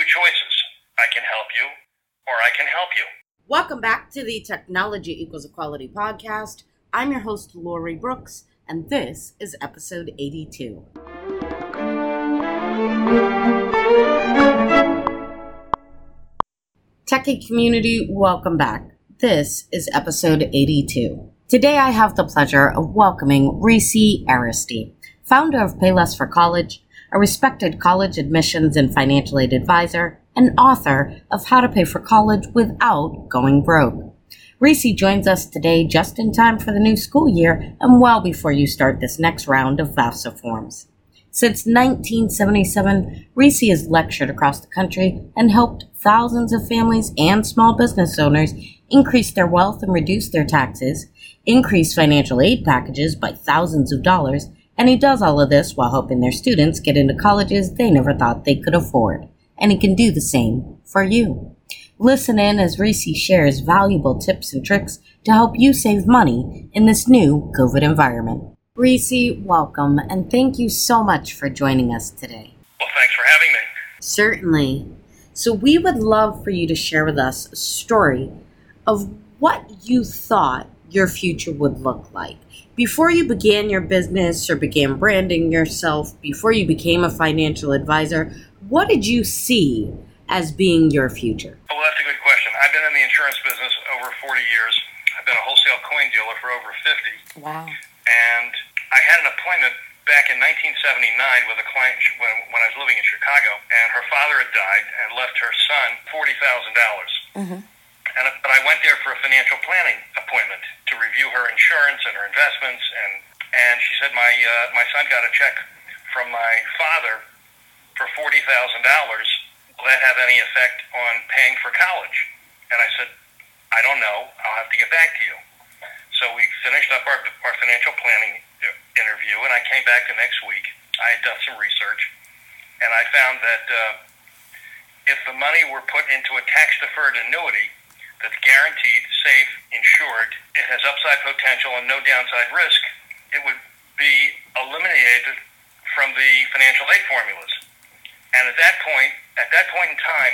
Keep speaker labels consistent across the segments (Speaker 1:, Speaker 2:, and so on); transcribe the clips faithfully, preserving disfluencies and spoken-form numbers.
Speaker 1: choices. I can help you, or I can help you.
Speaker 2: Welcome back to the Technology Equals Equality podcast. I'm your host, Lori Brooks, and this is episode eighty-two. Techie community, welcome back. This is episode eighty-two. Today I have the pleasure of welcoming Reese Aristi, founder of Payless for College, a respected college admissions and financial aid advisor, and author of How to Pay for College Without Going Broke. Reese joins us today just in time for the new school year and well before you start this next round of FAFSA forms. Since nineteen seventy-seven, Reese has lectured across the country and helped thousands of families and small business owners increase their wealth and reduce their taxes, increase financial aid packages by thousands of dollars, and he does all of this while helping their students get into colleges they never thought they could afford. And he can do the same for you. Listen in as Reese shares valuable tips and tricks to help you save money in this new COVID environment. Reese, welcome, and thank you so much for joining us today.
Speaker 1: Well, thanks for having me.
Speaker 2: Certainly. So we would love for you to share with us a story of what you thought your future would look like. Before you began your business or began branding yourself, before you became a financial advisor, what did you see as being your future?
Speaker 1: Well, that's a good question. I've been in the insurance business over forty years. I've been a wholesale coin dealer for over fifty.
Speaker 2: Wow.
Speaker 1: And I had an appointment back in nineteen seventy-nine with a client when, when I was living in Chicago, and her father had died and left her son forty thousand dollars. Mm-hmm. And but I went there for a financial planning appointment to review her insurance and her investments, and and she said my uh, my son got a check from my father for forty thousand dollars. Will that have any effect on paying for college? And I said, I don't know. I'll have to get back to you. So we finished up our, our financial planning interview, and I came back the next week. I had done some research, and I found that uh, if the money were put into a tax-deferred annuity that's guaranteed, safe, insured, it has upside potential and no downside risk, it would be eliminated from the financial aid formulas. And at that point, at that point in time,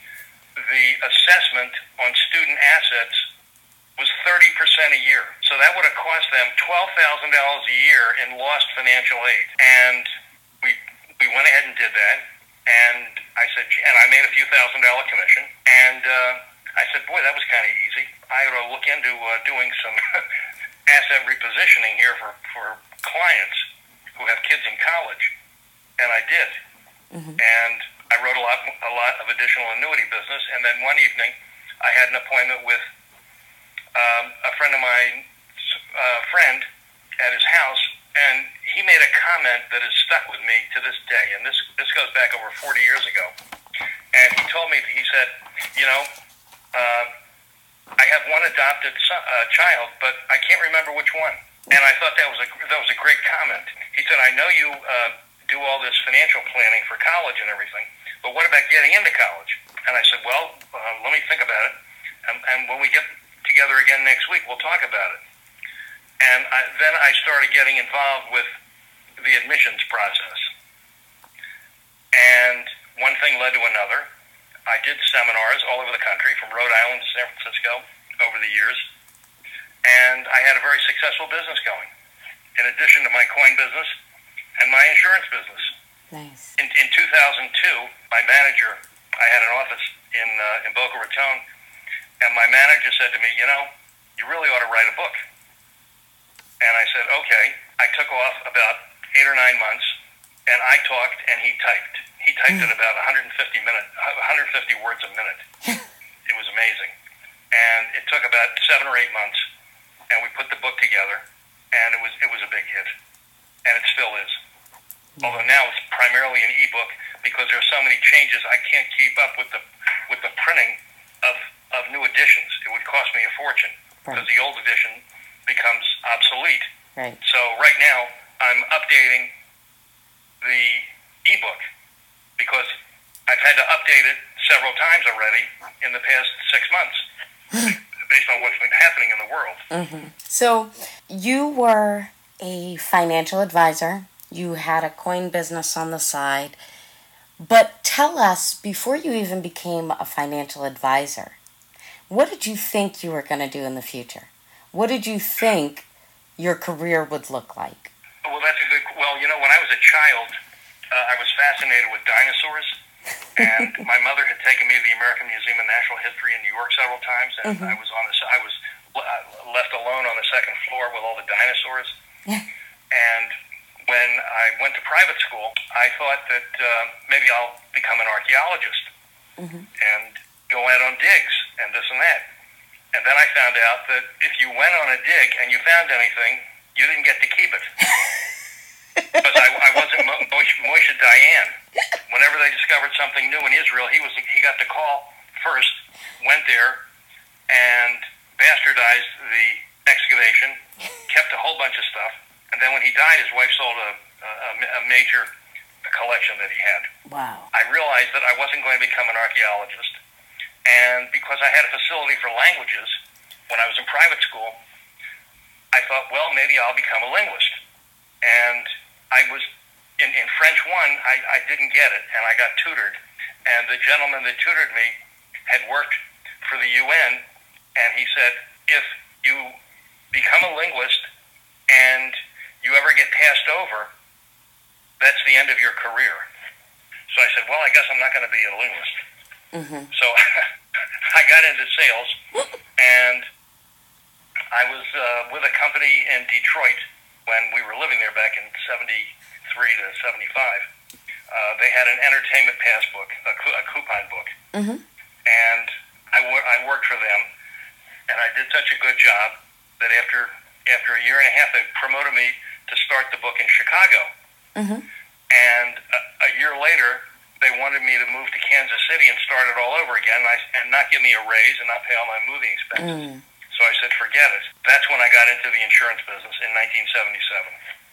Speaker 1: the assessment on student assets was thirty percent a year. So that would have cost them twelve thousand dollars a year in lost financial aid. And we we went ahead and did that. And I said, and I made a few thousand dollar commission. And uh, I said, boy, that was kind of easy. I ought to look into uh, doing some asset repositioning here for, for clients who have kids in college. And I did. Mm-hmm. And I wrote a lot, a lot of additional annuity business. And then one evening, I had an appointment with um, a friend of mine, uh, friend at his house, and he made a comment that has stuck with me to this day. And this this goes back over forty years ago. And he told me, he said, you know, uh, I have one adopted son, uh, child, but I can't remember which one. And I thought that was a that was a great comment. He said, I know you. Uh, do all this financial planning for college and everything, but what about getting into college? And I said, well, uh, let me think about it, and, and when we get together again next week, we'll talk about it. And I, then I started getting involved with the admissions process. And one thing led to another. I did seminars all over the country, from Rhode Island to San Francisco, over the years, and I had a very successful business going, in addition to my coin business and my insurance business.
Speaker 2: Nice. In,
Speaker 1: in two thousand two, my manager, I had an office in uh, in Boca Raton, and my manager said to me, you know, you really ought to write a book. And I said, okay. I took off about eight or nine months, and I talked, and he typed. He typed mm. at about one hundred fifty minute, one hundred fifty words a minute. It was amazing. And it took about seven or eight months, and we put the book together, and it was it was a big hit. And it still is. Although now it's primarily an ebook because there are so many changes, I can't keep up with the with the printing of, of new editions. It would cost me a fortune because right. the old edition becomes obsolete.
Speaker 2: Right.
Speaker 1: So right now I'm updating the ebook because I've had to update it several times already in the past six months based on what's been happening in the world.
Speaker 2: Mm-hmm. So you were a financial advisor. You had a coin business on the side. But tell us, before you even became a financial advisor, what did you think you were going to do in the future? What did you think your career would look like?
Speaker 1: Well, that's a good. Well, you know, when I was a child, uh, I was fascinated with dinosaurs, and my mother had taken me to the American Museum of Natural History in New York several times, and mm-hmm. I was on the. I was left alone on the second floor with all the dinosaurs. And when I went to private school, I thought that uh, maybe I'll become an archaeologist mm-hmm. and go out on digs and this and that. And then I found out that if you went on a dig and you found anything, you didn't get to keep it. Because I, I wasn't Mo- Moshe, Moshe Dayan. Whenever they discovered something new in Israel, he was he got the call first, went there, and bastardized the excavation, kept a whole bunch of stuff, and then when he died, his wife sold a, a, a major collection that he had.
Speaker 2: Wow.
Speaker 1: I realized that I wasn't going to become an archaeologist, and because I had a facility for languages when I was in private school, I thought, well, maybe I'll become a linguist. And I was, in, in French one, I, I didn't get it, and I got tutored, and the gentleman that tutored me had worked for the U N, and he said, if you become a linguist and you ever get passed over, that's the end of your career. So I said, well, I guess I'm not going to be a linguist. Mm-hmm. So I got into sales, and I was uh, with a company in Detroit when we were living there back in seventy-three to seventy-five. Uh, they had an entertainment pass book, a, a coupon book. Mm-hmm. And I, wor- I worked for them. And I did such a good job that after after a year and a half, they promoted me to start the book in Chicago. Mm-hmm. And a, a year later, they wanted me to move to Kansas City and start it all over again, and, I, and not give me a raise and not pay all my moving expenses. Mm. So I said, forget it. That's when I got into the insurance business in nineteen seventy-seven.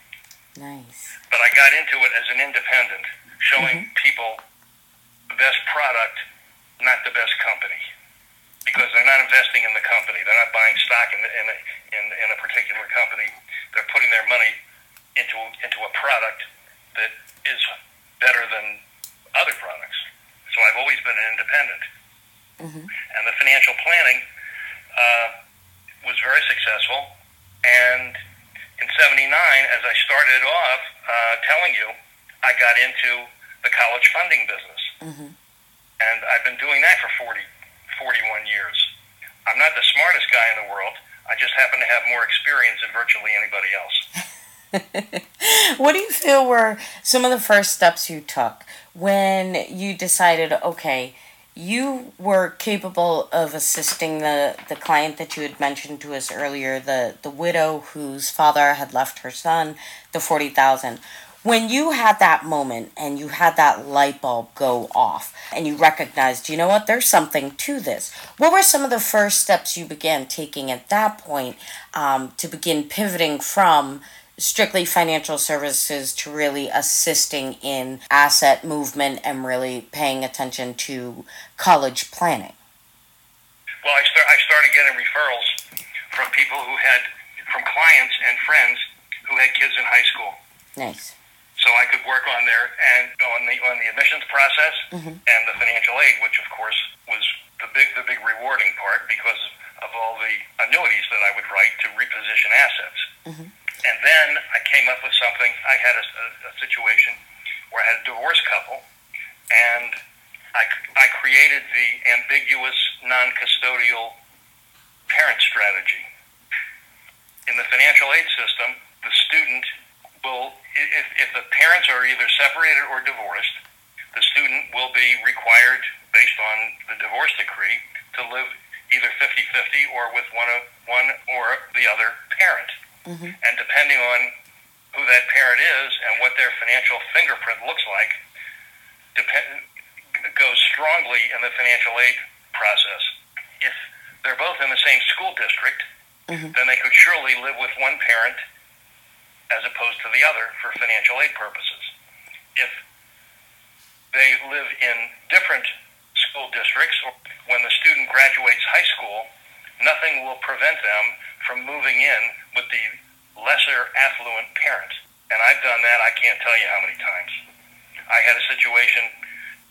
Speaker 2: Nice.
Speaker 1: But I got into it as an independent, showing mm-hmm. people the best product, not the best company. Because they're not investing in the company. They're not buying stock in, the, in, a, in, in a particular company. They're putting their money into, into a product that is better than other products. So I've always been an independent. Mm-hmm. And the financial planning uh, was very successful. And in seventy-nine, as I started off uh, telling you, I got into the college funding business. Mm-hmm. And I've been doing that for forty, forty-one years. I'm not the smartest guy in the world. I just happen to have more experience than virtually anybody else.
Speaker 2: What do you feel were some of the first steps you took when you decided, okay, you were capable of assisting the, the client that you had mentioned to us earlier, the, the widow whose father had left her son the forty thousand dollars. When you had that moment and you had that light bulb go off and you recognized, you know what, there's something to this. What were some of the first steps you began taking at that point um, to begin pivoting from strictly financial services to really assisting in asset movement and really paying attention to college planning?
Speaker 1: Well, I, start, I started getting referrals from people who had, from clients and friends who had kids in high school.
Speaker 2: Nice.
Speaker 1: So I could work on there and on the on the admissions process mm-hmm. and the financial aid, which of course was the big the big rewarding part because of all the annuities that I would write to reposition assets. Mm-hmm. And then I came up with something. I had a, a, a situation where I had a divorced couple, and I, I created the ambiguous non-custodial parent strategy. In the financial aid system, the student will, if, if the parents are either separated or divorced, the student will be required, based on the divorce decree, to live either fifty-fifty or with one of one or the other parent. Mm-hmm. And depending on who that parent is and what their financial fingerprint looks like, depend, goes strongly in the financial aid process. If they're both in the same school district, mm-hmm. then they could surely live with one parent as opposed to the other for financial aid purposes. If they live in different school districts, or when the student graduates high school, nothing will prevent them from moving in with the lesser affluent parent. And I've done that, I can't tell you how many times. I had a situation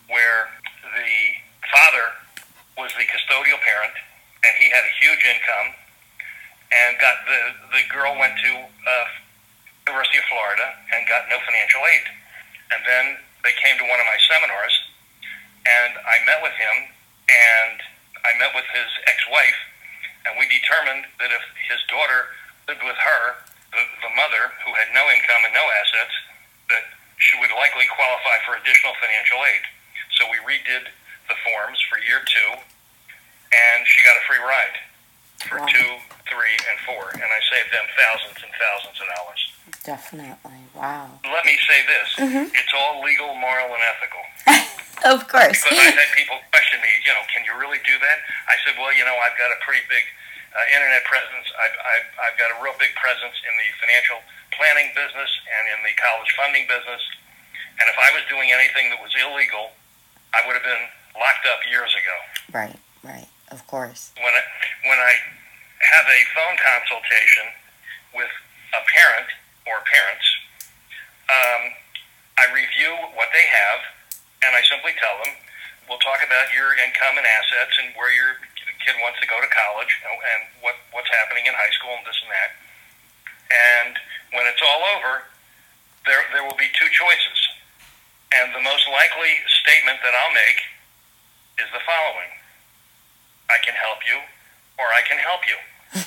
Speaker 1: where the father was the custodial parent, and he had a huge income, and got the the girl went to uh, University of Florida and got no financial aid. And then they came to one of my seminars, and I met with him, and I met with his ex-wife, and we determined that if his daughter lived with her, the, the mother, who had no income and no assets, that she would likely qualify for additional financial aid. So we redid the forms for year two, and she got a free ride for wow. two, three, and four, and I saved them thousands and thousands of dollars.
Speaker 2: Definitely. Wow.
Speaker 1: Let me say this. Mm-hmm. It's all legal, moral, and ethical.
Speaker 2: Of course.
Speaker 1: Because I've had people question me, you know, can you really do that? I said, well, you know, I've got a pretty big uh, internet presence. I've, I've, I've got a real big presence in the financial planning business and in the college funding business. And if I was doing anything that was illegal, I would have been locked up years ago.
Speaker 2: Right, right. Of course.
Speaker 1: When I, when I have a phone consultation with a parent or parents, um, I review what they have, and I simply tell them, we'll talk about your income and assets and where your kid wants to go to college and, and what, what's happening in high school and this and that. And when it's all over, there there will be two choices. And the most likely statement that I'll make is the following. I can help you, or I can help you.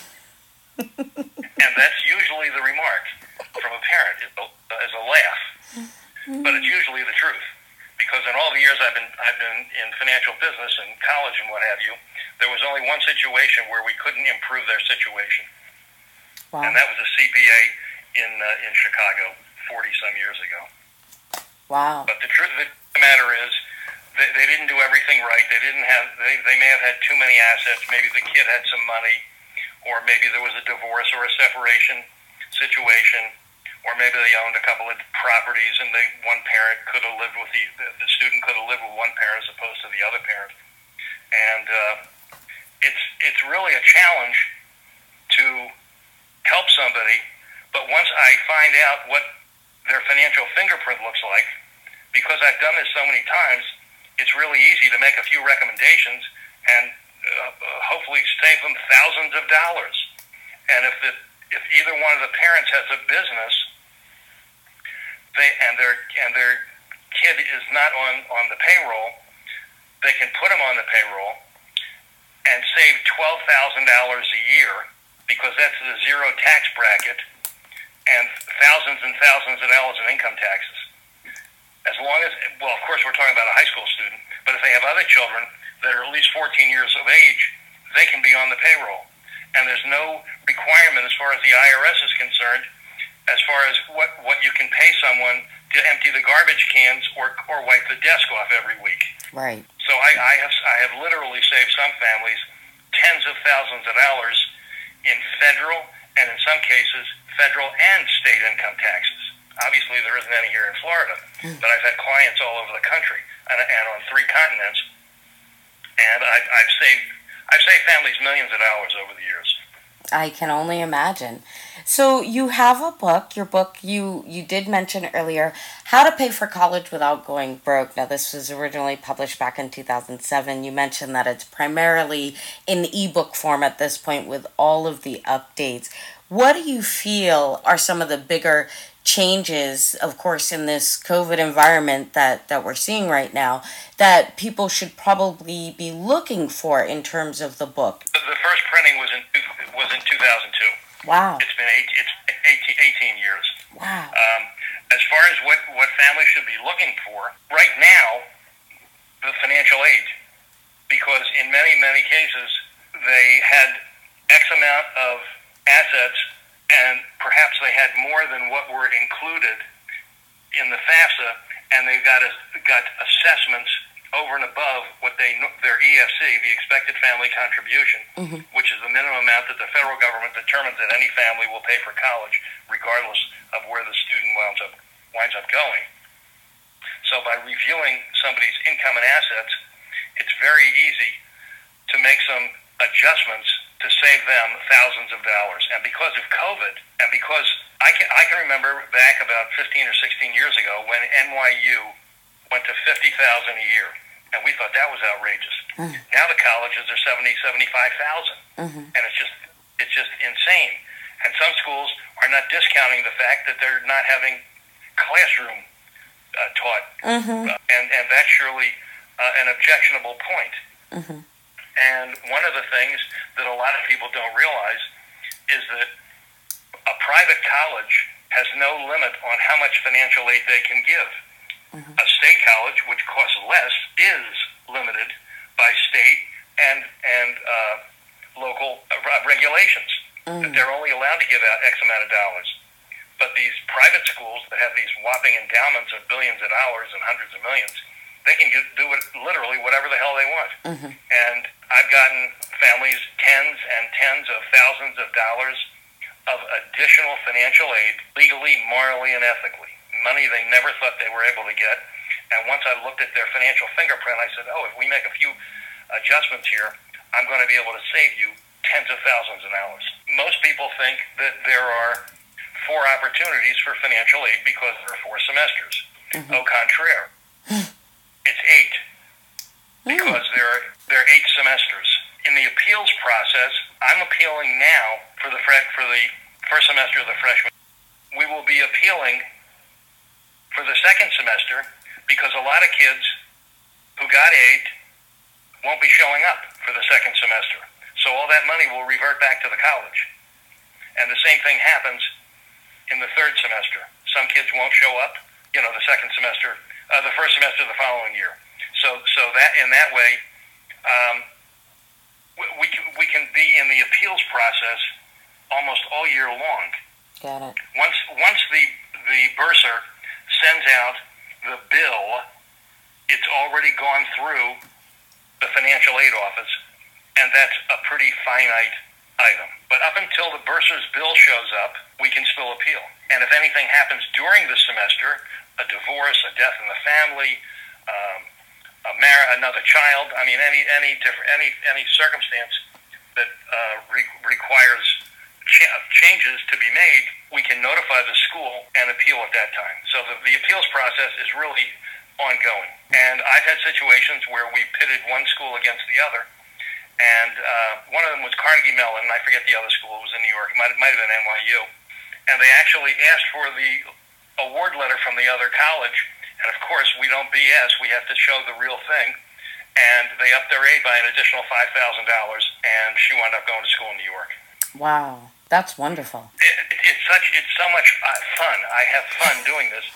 Speaker 1: And that's usually the remark from a parent, is a, is a laugh. But it's usually the truth. Because in all the years I've been I've been in financial business and college and what have you, there was only one situation where we couldn't improve their situation. Wow. And that was a C P A in uh, in Chicago forty some years ago.
Speaker 2: Wow.
Speaker 1: But the truth of the matter is, they, they didn't do everything right. They didn't have they, they may have had too many assets. Maybe the kid had some money, or maybe there was a divorce or a separation situation. Or maybe they owned a couple of properties, and they one parent could have lived with the the student could have lived with one parent as opposed to the other parent. And uh, it's it's really a challenge to help somebody. But once I find out what their financial fingerprint looks like, because I've done this so many times, it's really easy to make a few recommendations and uh, hopefully save them thousands of dollars. And if the if either one of the parents has a business, They, and their and their kid is not on, on the payroll, they can put them on the payroll and save twelve thousand dollars a year, because that's the zero tax bracket, and thousands and thousands of dollars in income taxes. As long as, well, of course, we're talking about a high school student, but if they have other children that are at least fourteen years of age, they can be on the payroll. And there's no requirement as far as the I R S is concerned as far as what, what you can pay someone to empty the garbage cans or or wipe the desk off every week.
Speaker 2: Right.
Speaker 1: So I, I have I have literally saved some families tens of thousands of dollars in federal and in some cases federal and state income taxes. Obviously there isn't any here in Florida, mm. but I've had clients all over the country and, and on three continents, and I've, I've saved I've saved families millions of dollars over the years.
Speaker 2: I can only imagine. So you have a book, your book, you, you did mention earlier, How to Pay for College Without Going Broke. Now, this was originally published back in two thousand seven. You mentioned that it's primarily in ebook form at this point with all of the updates. What do you feel are some of the bigger changes, of course, in this COVID environment that, that we're seeing right now, that people should probably be looking for in terms of the book?
Speaker 1: The first printing was in was in two thousand two.
Speaker 2: Wow.
Speaker 1: It's been eight, it's eighteen, eighteen years.
Speaker 2: Wow.
Speaker 1: Um, as far as what, what families should be looking for, right now, the financial aid. Because in many, many cases, they had X amount of assets, and perhaps they had more than what were included in the FAFSA, and they got a, got assessments over and above what they their E F C, the expected family contribution, mm-hmm. which is the minimum amount that the federal government determines that any family will pay for college, regardless of where the student winds up winds up going. So by reviewing somebody's income and assets, it's very easy to make some adjustments to save them thousands of dollars. And because of COVID, and because I can I can remember back about fifteen or sixteen years ago when N Y U went to fifty thousand a year, and we thought that was outrageous. Mm. Now the colleges are seventy, seventy-five thousand, mm-hmm. and it's just it's just insane. And some schools are not discounting the fact that they're not having classroom uh, taught, mm-hmm. uh, and and that's surely uh, an objectionable point. Mm-hmm. And one of the things that a lot of people don't realize is that a private college has no limit on how much financial aid they can give. Mm-hmm. A state college, which costs less, is limited by state and and uh, local uh, regulations. Mm-hmm. That they're only allowed to give out X amount of dollars. But these private schools that have these whopping endowments of billions of dollars and hundreds of millions, they can do it literally whatever the hell they want. Mm-hmm. And I've gotten families tens and tens of thousands of dollars of additional financial aid, legally, morally, and ethically. Money they never thought they were able to get. And once I looked at their financial fingerprint, I said, oh, if we make a few adjustments here, I'm going to be able to save you tens of thousands of dollars. Most people think that there are four opportunities for financial aid because there are four semesters. Mm-hmm. Au contraire, it's eight because there are, there are eight semesters. In the appeals process, I'm appealing now for the for the first semester of the freshman. We will be appealing for the second semester because a lot of kids who got aid won't be showing up for the second semester. So all that money will revert back to the college. And the same thing happens in the third semester. Some kids won't show up, you know, the second semester, uh, the first semester of the following year. So so that in that way, um, we, we, can, we can be in the appeals process almost all year long.
Speaker 2: Got it.
Speaker 1: Once, once the, the bursar sends out the bill, it's already gone through the financial aid office, and that's a pretty finite item. But up until the bursar's bill shows up, we can still appeal. And if anything happens during the semester, a divorce, a death in the family, um, a mar- another child, I mean, any any different any any circumstance that uh, re- requires ch- changes to be made, we can notify the school and appeal at that time. So the, the appeals process is really ongoing. And I've had situations where we pitted one school against the other. And uh, one of them was Carnegie Mellon, and I forget the other school. It was in New York. It might, it might have been N Y U. And they actually asked for the award letter from the other college. And, of course, we don't B S. We have to show the real thing. And they upped their aid by an additional five thousand dollars, and she wound up going to school in New York.
Speaker 2: Wow. That's wonderful.
Speaker 1: It, it, it's such it's so much uh, fun. I have fun doing this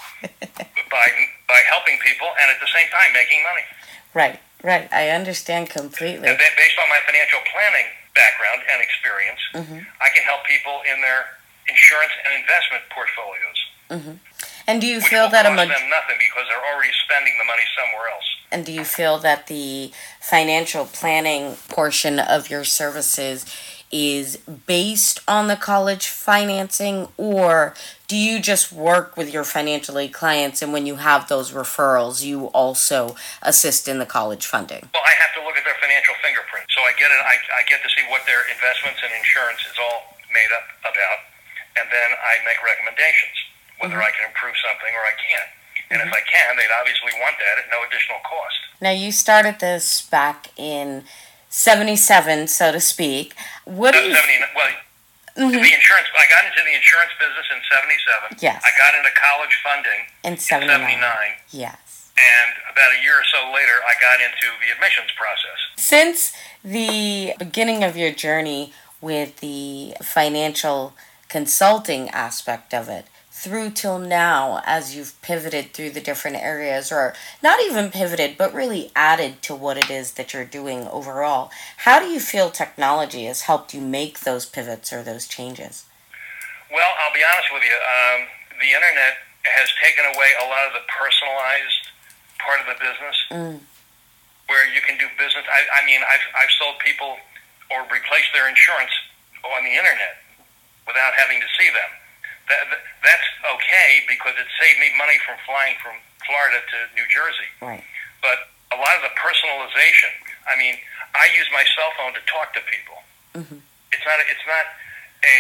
Speaker 1: by by helping people and at the same time making money.
Speaker 2: Right. Right, I understand completely.
Speaker 1: And based on my financial planning background and experience, mm-hmm. I can help people in their insurance and investment portfolios. Mm-hmm.
Speaker 2: And do you
Speaker 1: which
Speaker 2: feel
Speaker 1: will
Speaker 2: that
Speaker 1: cost
Speaker 2: a ma-
Speaker 1: them nothing because they're already spending the money somewhere else?
Speaker 2: And do you feel that the financial planning portion of your services is based on the college financing, or do you just work with your financial aid clients and when you have those referrals, you also assist in the college funding?
Speaker 1: Well, I have to look at their financial fingerprint. So I get it. I, I get to see what their investments and insurance is all made up about, and then I make recommendations, whether mm-hmm. I can improve something or I can't. And mm-hmm. if I can, they'd obviously want that at no additional cost.
Speaker 2: Now, you started this back in seventy-seven, so to speak. What do you...
Speaker 1: seventy, well, mm-hmm. the insurance, I got into the insurance business in seventy-seven.
Speaker 2: Yes.
Speaker 1: I got into college funding
Speaker 2: in seventy-nine.
Speaker 1: In seventy-nine.
Speaker 2: Yes.
Speaker 1: And about a year or so later, I got into the admissions process.
Speaker 2: Since the beginning of your journey with the financial consulting aspect of it, through till now, as you've pivoted through the different areas, or not even pivoted, but really added to what it is that you're doing overall, how do you feel technology has helped you make those pivots or those changes?
Speaker 1: Well, I'll be honest with you. Um, the internet has taken away a lot of the personalized part of the business, mm. where you can do business. I, I mean, I've, I've sold people or replaced their insurance on the internet without having to see them. That, that, that's okay because it saved me money from flying from Florida to New Jersey.
Speaker 2: Right.
Speaker 1: But a lot of the personalization, I mean, I use my cell phone to talk to people. Mm-hmm. It's not. A, it's not a.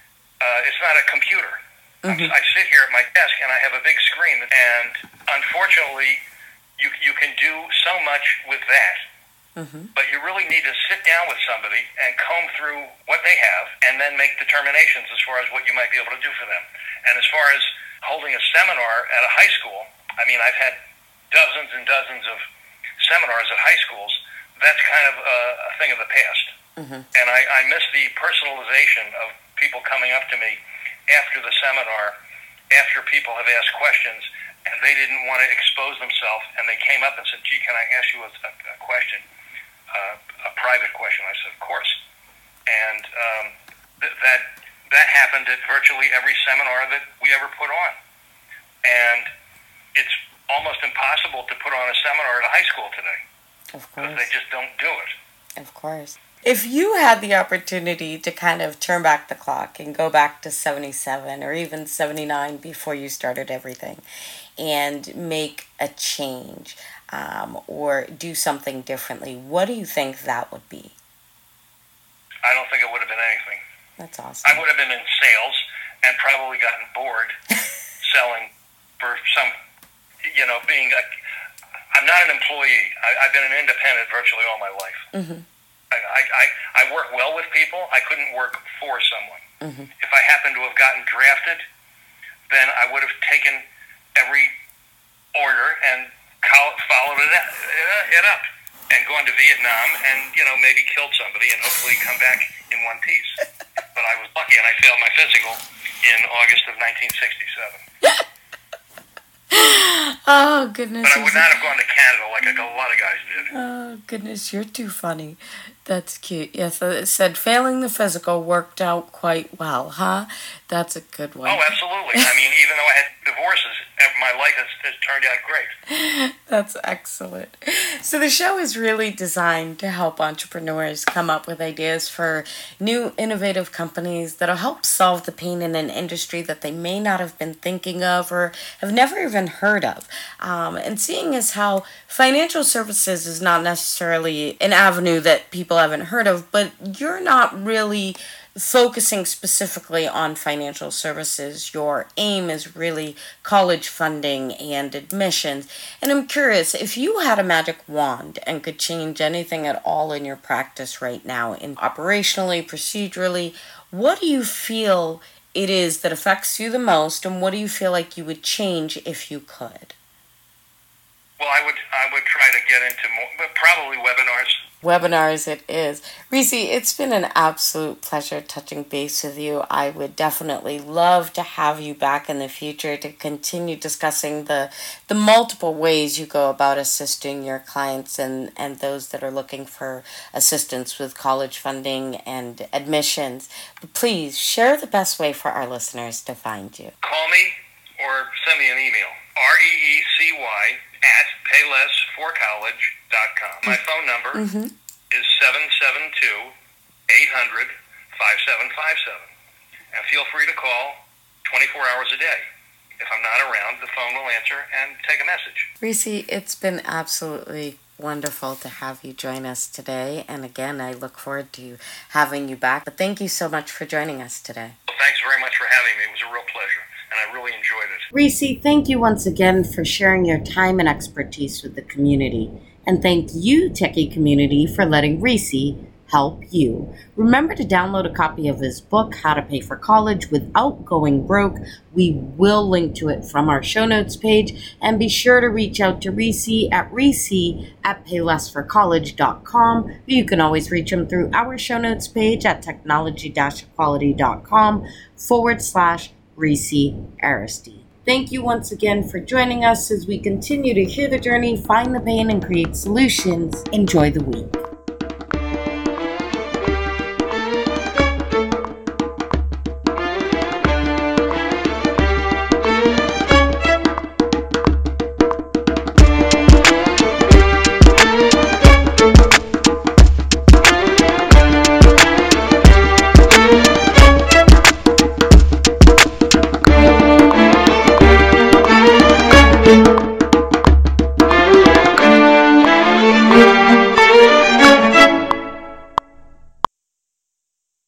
Speaker 1: Uh, it's not a computer. Mm-hmm. I sit here at my desk and I have a big screen, and unfortunately, you you can do so much with that.
Speaker 2: Mm-hmm.
Speaker 1: But you really need to sit down with somebody and comb through what they have and then make determinations as far as what you might be able to do for them. And as far as holding a seminar at a high school, I mean, I've had dozens and dozens of seminars at high schools. That's kind of a, a thing of the past.
Speaker 2: Mm-hmm.
Speaker 1: And I, I miss the personalization of people coming up to me after the seminar, after people have asked questions, and they didn't want to expose themselves, and they came up and said, gee, can I ask you a, a, a question? Uh, a private question. I said, of course. And um, th- that that happened at virtually every seminar that we ever put on. And it's almost impossible to put on a seminar at a high school today.
Speaker 2: Of course.
Speaker 1: Because they just don't do it.
Speaker 2: Of course. If you had the opportunity to kind of turn back the clock and go back to seventy-seven or even seventy-nine before you started everything and make a change, Um, or do something differently, what do you think that would be?
Speaker 1: I don't think it would have been anything.
Speaker 2: That's awesome.
Speaker 1: I would have been in sales and probably gotten bored selling for some, you know, being a, I'm not an employee. I, I've been an independent virtually all my life.
Speaker 2: Mm-hmm.
Speaker 1: I, I, I, I work well with people. I couldn't work for someone.
Speaker 2: Mm-hmm.
Speaker 1: If I happened to have gotten drafted, then I would have taken every order and followed it up, it up and gone to Vietnam and, you know, maybe killed somebody and hopefully come back in one piece. But I was lucky and I failed my physical in August of nineteen sixty-seven.
Speaker 2: Oh, goodness.
Speaker 1: But I would not have gone to Canada like a lot of guys did.
Speaker 2: Oh, goodness, you're too funny. That's cute. Yes, it said failing the physical worked out quite well, huh? That's a good one.
Speaker 1: Oh, absolutely. I mean, even though I had divorces, my life has, has turned out great.
Speaker 2: That's excellent. So the show is really designed to help entrepreneurs come up with ideas for new innovative companies that'll help solve the pain in an industry that they may not have been thinking of or have never even heard of. Um, and seeing as how financial services is not necessarily an avenue that people haven't heard of, but you're not really focusing specifically on financial services. Your aim is really college funding and admissions. And I'm curious, if you had a magic wand and could change anything at all in your practice right now, in operationally, procedurally, what do you feel it is that affects you the most, and what do you feel like you would change if you could?
Speaker 1: Well, I would I would try to get into more, but probably webinars.
Speaker 2: Webinars it is. Reese, it's been an absolute pleasure touching base with you. I would definitely love to have you back in the future to continue discussing the the multiple ways you go about assisting your clients and, and those that are looking for assistance with college funding and admissions. But please share the best way for our listeners to find you.
Speaker 1: Call me or send me an email. R E E C Y at payless for college dot com. My phone number
Speaker 2: mm-hmm.
Speaker 1: is seven seven two, eight hundred, five seven five seven. And feel free to call twenty-four hours a day. If I'm not around, the phone will answer and take a message.
Speaker 2: Reese, it's been absolutely wonderful to have you join us today. And again, I look forward to having you back. But thank you so much for joining us today.
Speaker 1: Well, thanks very much for having me. It was a real pleasure. And I really enjoyed it.
Speaker 2: Reese, thank you once again for sharing your time and expertise with the community. And thank you, Techie community, for letting Reese help you. Remember to download a copy of his book, How to Pay for College Without Going Broke. We will link to it from our show notes page. And be sure to reach out to Reese at Reese at payless for college dot com. You can always reach him through our show notes page at technology dash equality dot com forward slash Reese Aristide. Thank you once again for joining us as we continue to hear the journey, find the pain, and create solutions. Enjoy the week.